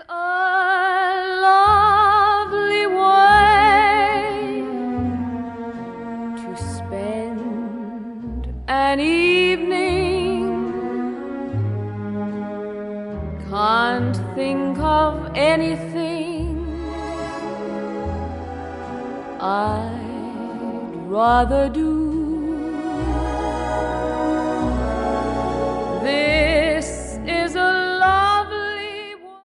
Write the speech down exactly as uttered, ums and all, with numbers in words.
a lovely way to spend an evening. Can't think of anything I'd rather do